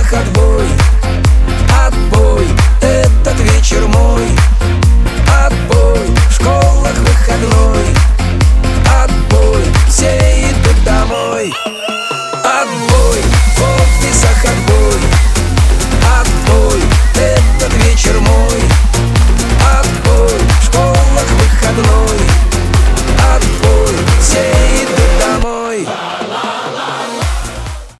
школах отбой. Отбой, этот вечер мой. Отбой, в школах выходной. Отбой, все идут домой. Отбой.